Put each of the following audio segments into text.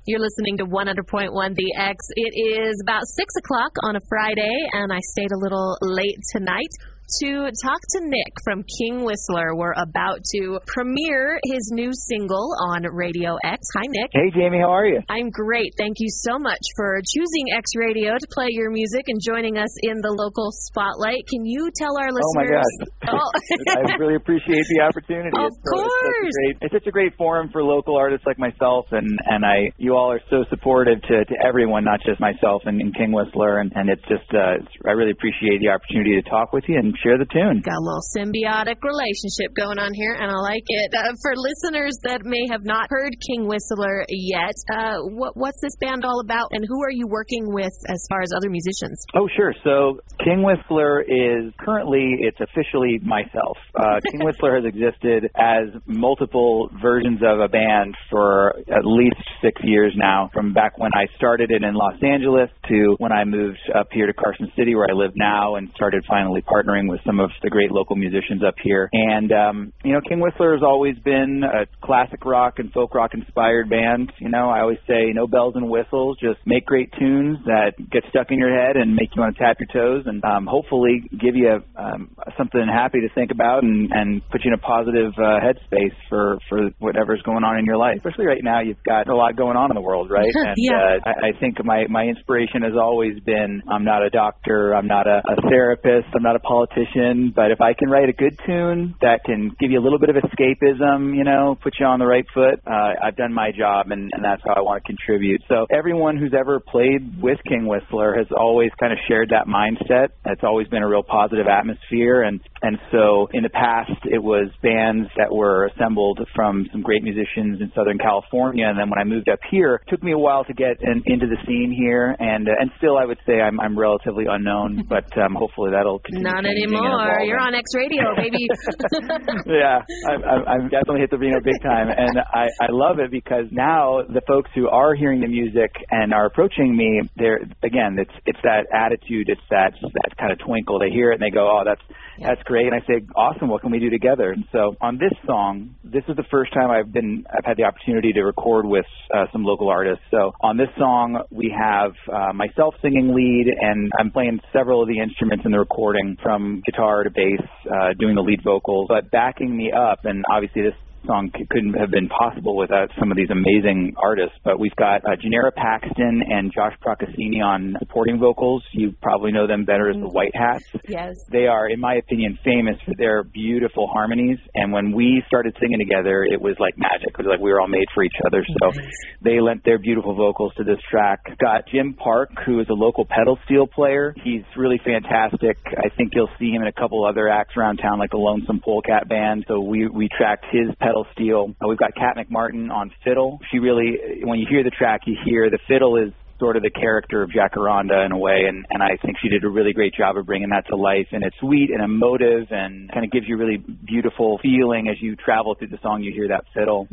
You're listening to 100.1 The X. It is about 6 o'clock on a Friday, and I stayed a little late tonight to talk to Nick from King Whistler. We're about to premiere his new single on Radio X. Hi, Nick. Hey, Jamie. How are you? I'm great. Thank you so much for choosing X Radio to play your music and joining us in the local spotlight. Can you tell our listeners? Oh, my gosh. I really appreciate the opportunity. Of course. It's such a great forum for local artists like myself, and you all are so supportive to everyone, not just myself and King Whistler, and it's just, I really appreciate the opportunity to talk with you and share the tune. Got a little symbiotic relationship going on here, and I like it. For listeners that may have not heard King Whistler yet, what's this band all about, and who are you working with as far as other musicians? Oh, sure. So King Whistler is currently, it's officially myself. King Whistler has existed as multiple versions of a band for at least 6 years now, from back when I started it in Los Angeles to when I moved up here to Carson City, where I live now, and started finally partnering with some of the great local musicians up here. And, King Whistler has always been a classic rock and folk rock inspired band. I always say no bells and whistles, just make great tunes that get stuck in your head and make you want to tap your toes, and hopefully give you something happy to think about and put you in a positive headspace for whatever's going on in your life. Especially right now, you've got a lot going on in the world, right? And yeah. I think my inspiration has always been, I'm not a doctor, I'm not a therapist, I'm not a politician, but if I can write a good tune that can give you a little bit of escapism, put you on the right foot, I've done my job, and that's how I want to contribute. So everyone who's ever played with King Whistler has always kind of shared that mindset. It's always been a real positive atmosphere, and so in the past it was bands that were assembled from some great musicians in Southern California, and then when I moved up here, it took me a while to get into the scene here, and still I would say I'm relatively unknown, but hopefully that'll continue. Not anymore. You're on X Radio, baby. Yeah, I've definitely hit the Reno big time, and I love it because now the folks who are hearing the music and are approaching me, it's that attitude, it's that kind of twinkle. They hear it and they go, oh, that's great. And I say, awesome, what can we do together? And so on this song, this is the first time I've had the opportunity to record with some local artists. So on this song, we have myself singing lead, and I'm playing several of the instruments in the recording, from guitar to bass, doing the lead vocals, but backing me up. And obviously this song couldn't have been possible without some of these amazing artists, but we've got Janera Paxton and Josh Procaccini on supporting vocals. You probably know them better as the White Hats. Yes. They are, in my opinion, famous for their beautiful harmonies, and when we started singing together, it was like magic. It was like we were all made for each other, so they lent their beautiful vocals to this track. Got Jim Park, who is a local pedal steel player. He's really fantastic. I think you'll see him in a couple other acts around town, like the Lonesome Polecat Band, so we tracked his pedal steel. We've got Kat McMartin on fiddle. She really, when you hear the track, you hear the fiddle is sort of the character of Jacaranda in a way, and I think she did a really great job of bringing that to life, and it's sweet and emotive and kind of gives you a really beautiful feeling as you travel through the song. You hear that fiddle.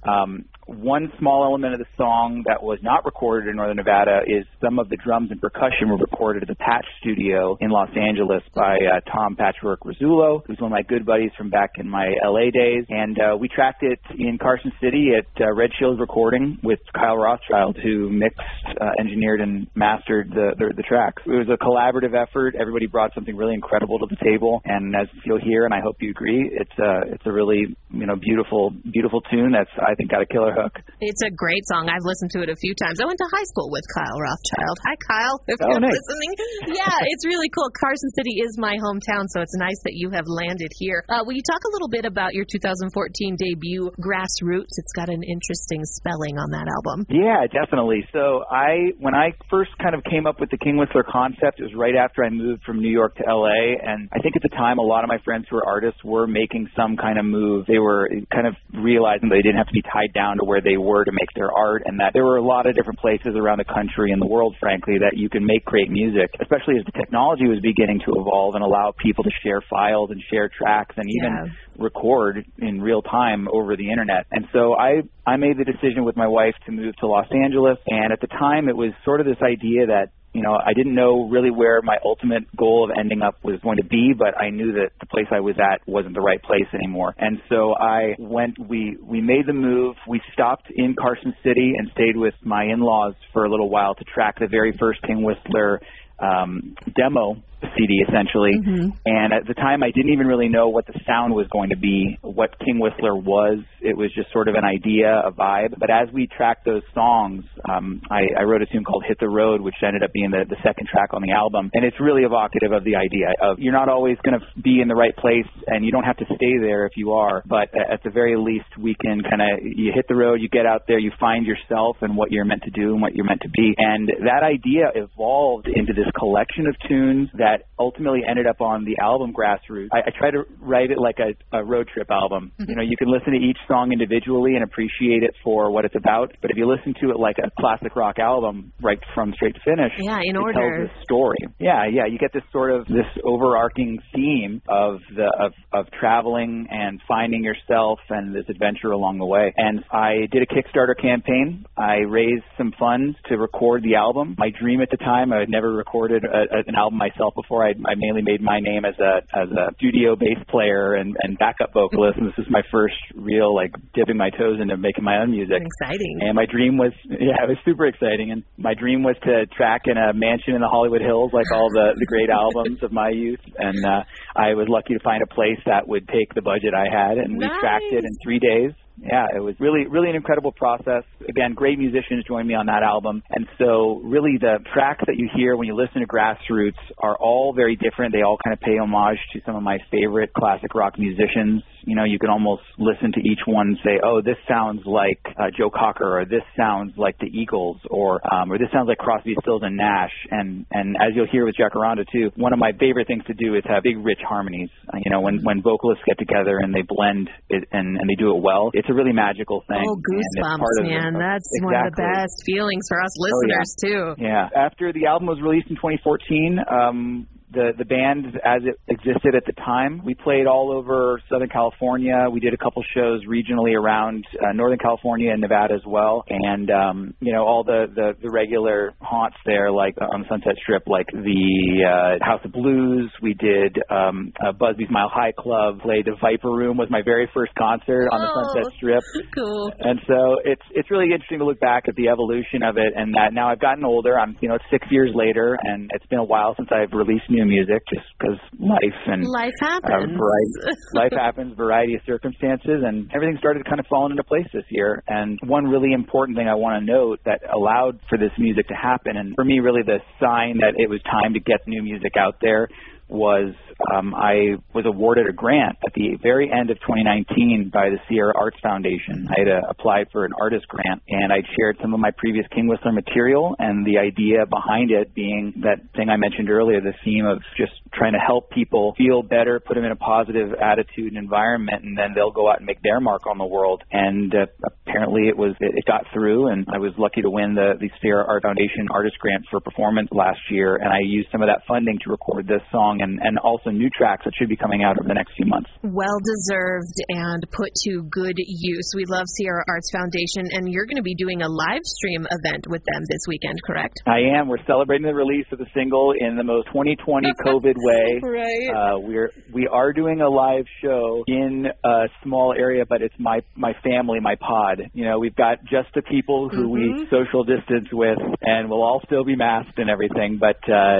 One small element of the song that was not recorded in Northern Nevada is some of the drums and percussion were recorded at the Patch Studio in Los Angeles by Tom Patchwork Rizzullo, who's one of my good buddies from back in my LA days, and we tracked it in Carson City at Red Shield Recording with Kyle Rothschild, who mixed, engineered, and mastered the tracks. It was a collaborative effort. Everybody brought something really incredible to the table, and as you'll hear, and I hope you agree, it's a really beautiful tune that's, I think, got a killer hook. It's a great song. I've listened to it a few times. I went to high school with Kyle Rothschild. Hi, Kyle, if you're listening. Yeah, it's really cool. Carson City is my hometown, so it's nice that you have landed here. Will you talk a little bit about your 2014 debut, Grassroots? It's got an interesting spelling on that album. Yeah, definitely. So when I first kind of came up with the King Whistler concept, it was right after I moved from New York to LA, and I think at the time a lot of my friends who were artists were making some kind of move. They were kind of realizing they didn't have to be tied down to where they were to make their art, and that there were a lot of different places around the country and the world, frankly, that you can make great music, especially as the technology was beginning to evolve and allow people to share files and share tracks and even record in real time over the internet. And so I made the decision with my wife to move to Los Angeles, and at the time it was sort of this idea that I didn't know really where my ultimate goal of ending up was going to be, but I knew that the place I was at wasn't the right place anymore. And so we made the move. We stopped in Carson City and stayed with my in-laws for a little while to track the very first King Whistler demo CD, essentially. And at the time, I didn't even really know what the sound was going to be, what King Whistler was. It was just sort of an idea, a vibe. But as we tracked those songs, I wrote a tune called Hit the Road, which ended up being the second track on the album. And it's really evocative of the idea of you're not always going to be in the right place, and you don't have to stay there if you are. But at the very least, we can you hit the road, you get out there, you find yourself and what you're meant to do and what you're meant to be. And that idea evolved into this collection of tunes that ultimately ended up on the album Grassroots. I try to write it like a road trip album. You can listen to each song individually and appreciate it for what it's about, but if you listen to it like a classic rock album, right from straight to finish, in order, it tells a story. You get this overarching theme of traveling and finding yourself and this adventure along the way. And I did a Kickstarter campaign. I raised some funds to record the album. My dream at the time, I had never recorded an album myself before. I mainly made my name as a studio bass player and backup vocalist, and this is my first real dipping my toes into making my own music. Exciting. And my dream was, it was super exciting. And my dream was to track in a mansion in the Hollywood Hills like all the great albums of my youth. And I was lucky to find a place that would take the budget I had, and we tracked it in 3 days. Yeah, it was really, really an incredible process. Again, great musicians joined me on that album. And so really the tracks that you hear when you listen to Grassroots are all very different. They all kind of pay homage to some of my favorite classic rock musicians. You can almost listen to each one and say, oh, this sounds like Joe Cocker, or this sounds like the Eagles, or this sounds like Crosby, Stills, and Nash. And as you'll hear with Jacaranda too, one of my favorite things to do is have big, rich harmonies. When vocalists get together and they blend it and they do it well, it's a really magical thing. Oh, goosebumps, man. That's exactly one of the best feelings for us listeners, too. Yeah. After the album was released in 2014, the band as it existed at the time, we played all over Southern California. We did a couple shows regionally around Northern California and Nevada as well. And, all the regular haunts there, like on the Sunset Strip, like the House of Blues. We did Busby's Mile High Club, played the Viper Room, was my very first concert on the Sunset Strip. Cool. And so it's really interesting to look back at the evolution of it, and that now I've gotten older. I'm, it's 6 years later, and it's been a while since I've released new music, just because life happens. Life happens, variety of circumstances, and everything started kind of falling into place this year. And one really important thing I want to note that allowed for this music to happen, and for me really the sign that it was time to get new music out there, was I was awarded a grant at the very end of 2019 by the Sierra Arts Foundation. I had applied for an artist grant, and I shared some of my previous King Whistler material, and the idea behind it being that thing I mentioned earlier, the theme of just trying to help people feel better, put them in a positive attitude and environment, and then they'll go out and make their mark on the world. And apparently it got through, and I was lucky to win the Sierra Art Foundation Artist Grant for Performance last year, and I used some of that funding to record this song and also new tracks that should be coming out over the next few months. Well deserved and put to good use. We love Sierra Arts Foundation, and you're going to be doing a live stream event with them this weekend, correct? I am. We're celebrating the release of the single in the most 2020 COVID way. Right. We are doing a live show in a small area, but it's my family, my pod. We've got just the people who we social distance with, and we'll all still be masked and everything. But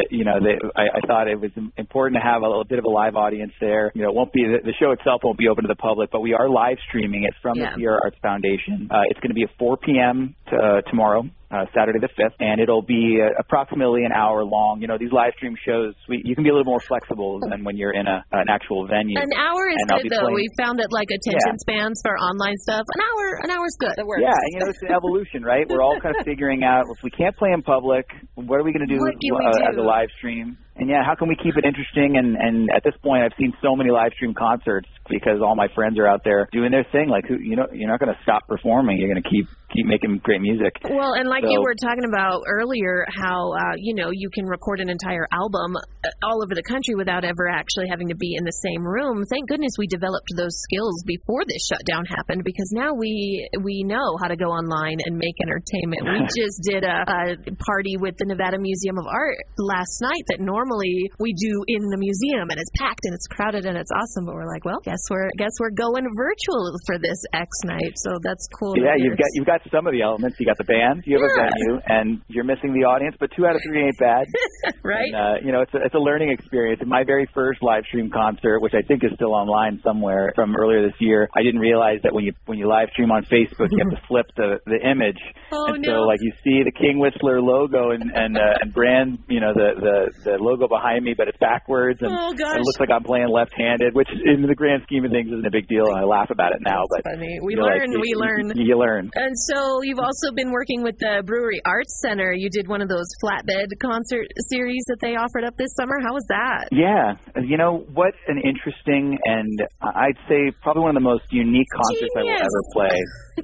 I thought it was important to have a little bit of a live audience there. It won't be the show itself won't be open to the public, but we are live streaming it from the Sierra Arts Foundation. It's going to be at 4 p.m. tomorrow. Saturday the 5th, and it'll be approximately an hour long. These live stream shows, you can be a little more flexible than when you're in an actual venue. An hour is good, though. We found that attention spans for online stuff, an hour's good. It works. Yeah, and it's an evolution, right? We're all kind of figuring out, if we can't play in public, what are we going to do as a live stream? And how can we keep it interesting? And at this point, I've seen so many live stream concerts because all my friends are out there doing their thing. You're not going to stop performing. You're going to keep keep making great music. Well, and like you were talking about earlier, how, you can record an entire album all over the country without ever actually having to be in the same room. Thank goodness we developed those skills before this shutdown happened, because now we know how to go online and make entertainment. We just did a party with the Nevada Museum of Art last night that normally we do in the museum, and it's packed and it's crowded and it's awesome, but we're like, well, guess we're going virtual for this X night, so that's cool. Yeah, you've got some of the elements. You got the band, you have a venue, and you're missing the audience, but 2 out of 3 ain't bad. Right. And, it's a learning experience. In my very first live stream concert, which I think is still online somewhere from earlier this year, I didn't realize that when you live stream on Facebook, you have to flip the image. Oh, and no. so like you see the King Whistler logo and brand, the logo behind me, but it's backwards, and it looks like I'm playing left-handed, which in the grand scheme of things isn't a big deal. I laugh about it now, but funny. We learn. You learn. And so you've also been working with the Brewery Arts Center. You did one of those flatbed concert series that they offered up this summer. How was that? Yeah. What an interesting, and I'd say probably one of the most unique concerts I will ever play.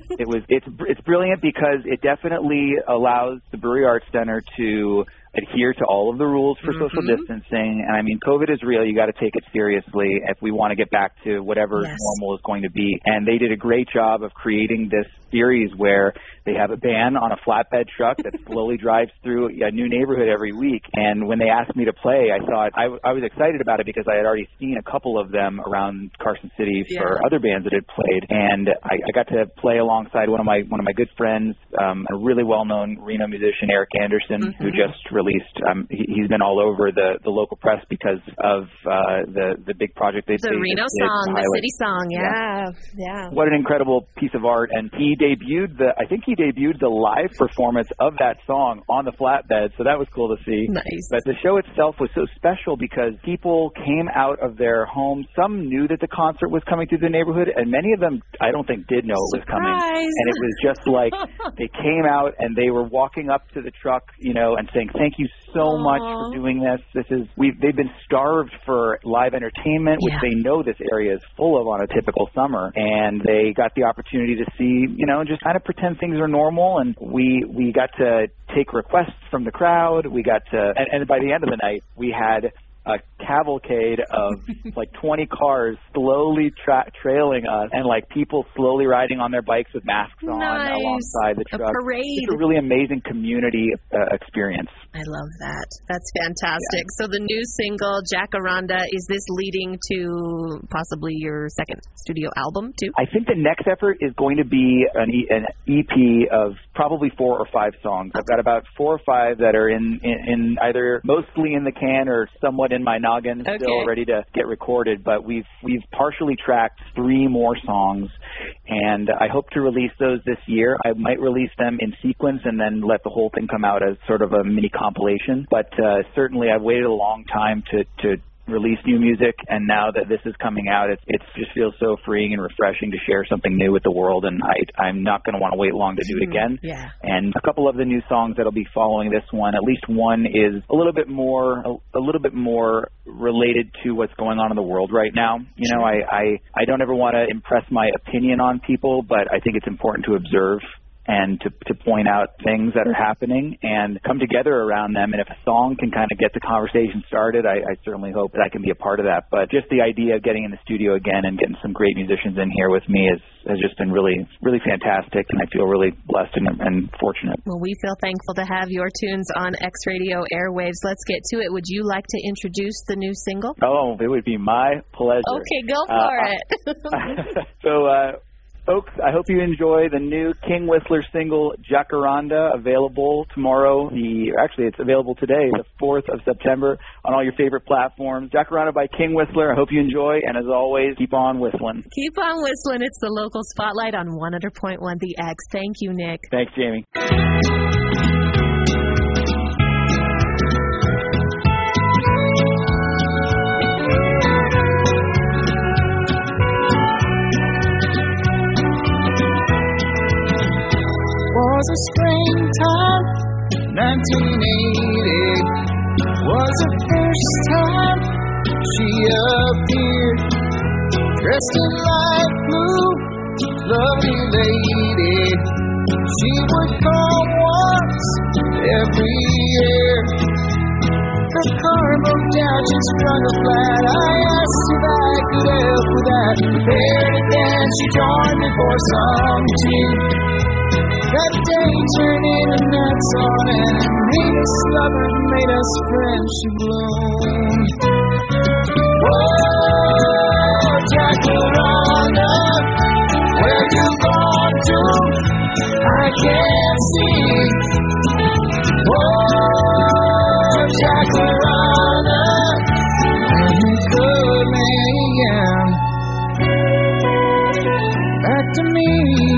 It's brilliant because it definitely allows the Brewery Arts Center to adhere to all of the rules for social distancing. And I mean, COVID is real. You got to take it seriously if we want to get back to whatever normal is going to be. And they did a great job of creating this series where they have a band on a flatbed truck that slowly drives through a new neighborhood every week. And when they asked me to play, I thought I was excited about it because I had already seen a couple of them around Carson City for other bands that had played. And I got to play alongside one of my good friends, a really well-known Reno musician, Eric Anderson, who just released. He's been all over the local press because of the big project they did. The Reno song, the city song, yeah. What an incredible piece of art. And he debuted the live performance of that song on the flatbed, so that was cool to see. Nice. But the show itself was so special because people came out of their homes. Some knew that the concert was coming through the neighborhood, and many of them, I don't think, did know it was coming. And it was just like they came out and they were walking up to the truck, and saying, "Thank you so much for doing this. They've been starved for live entertainment, which they know this area is full of on a typical summer, and they got the opportunity to see, just kind of pretend things are normal." And we got to take requests from the crowd. We got to, and by the end of the night, we had a cavalcade of like 20 cars slowly trailing us, and like people slowly riding on their bikes with masks on alongside the truck. A parade. It's a really amazing community experience. I love that. That's fantastic. So the new single, Jacaranda, is this leading to possibly your second studio album too? I think the next effort is going to be an EP of probably 4 or 5 songs. I've got about 4 or 5 that are in either mostly in the can or somewhat in my noggin, still ready to get recorded. But we've partially tracked 3 more songs, and I hope to release those this year. I might release them in sequence and then let the whole thing come out as sort of a mini compilation. But certainly I've waited a long time to release new music, and now that this is coming out, it just feels so freeing and refreshing to share something new with the world, and I'm not going to want to wait long to do it again. Yeah. And a couple of the new songs that'll be following this one, at least one is a little bit more related to what's going on in the world right now. I don't ever want to impress my opinion on people, but I think it's important to observe and to point out things that are happening and come together around them. And if a song can kind of get the conversation started, I certainly hope that I can be a part of that. But just the idea of getting in the studio again and getting some great musicians in here with me has just been really, really fantastic, and I feel really blessed and fortunate. Well, we feel thankful to have your tunes on X Radio airwaves. Let's get to it. Would you like to introduce the new single? Oh, it would be my pleasure. Okay, go for it. So, folks, I hope you enjoy the new King Whistler single, Jacaranda, available tomorrow. It's available today, the 4th of September, on all your favorite platforms. Jacaranda by King Whistler. I hope you enjoy, and as always, keep on whistling. Keep on whistling. It's the local spotlight on 100.1 The X. Thank you, Nick. Thanks, Jamie. Was a springtime, 1980, was the first time she appeared, dressed in light blue, lovely lady, She would come once every year. Her car broke down, she sprung a flat. I asked if I could help with that. Prepared to dance, she joined me for some tea. That day turned into nights on end. Made us lovers, made us friends, she bloomed. Whoa, Jacaranda, where you gone to? I can't see. Whoa, Jacaranda, when you come again, back to me.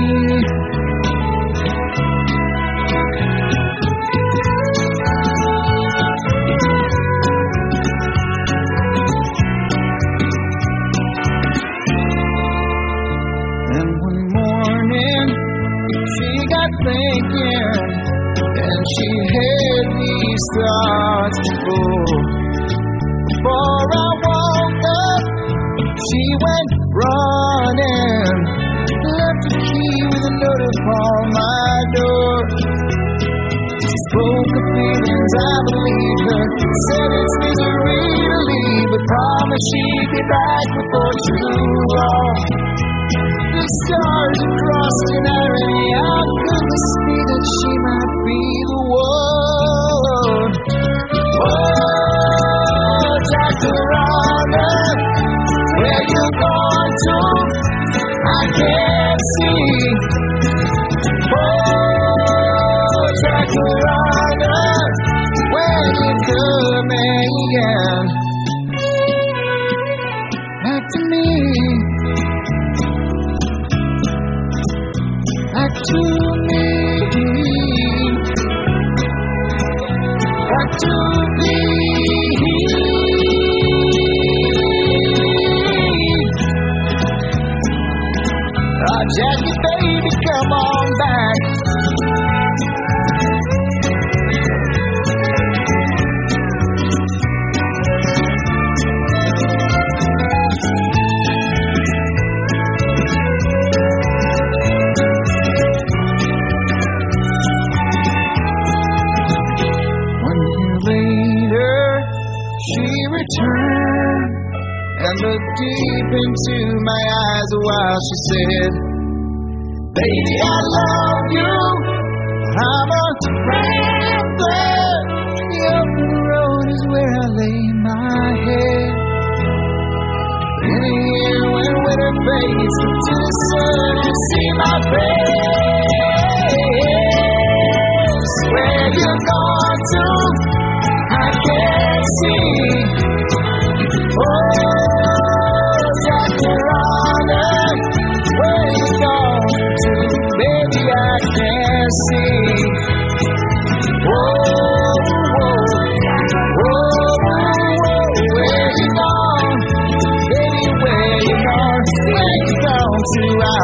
Thinking, and she had these thoughts before. Before I woke up, she went running, left a key with a note upon my door. She spoke of feelings, I believed her, said it's misery to leave, but promised she'd be back before too long. The stars crossed in irony. How could this be that she might be the one? Whoa, Jacaranda, where you gone to? I can't see. Whoa, Jacaranda, when you come again, back to me. Back to me, back to me. Oh, Jackie, baby, come on back. And looked deep into my eyes while she said, baby, I love you. I'm a rambler. The open road is where I lay my head. In a year when winter fades to the sun, you see my face. Where you gone to? I can't see. Oh, Jacaranda, where you gone to? Baby, I can't see. Where you gone? Baby, where you gone? Where you gone to?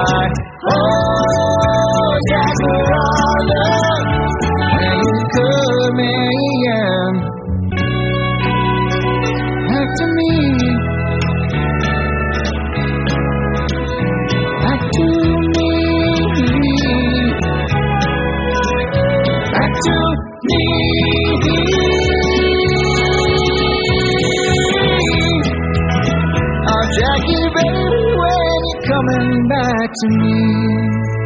Jacaranda, when you come again, back to me. Back to me. Back to me. Oh, Jackie, baby, when you're coming back to me.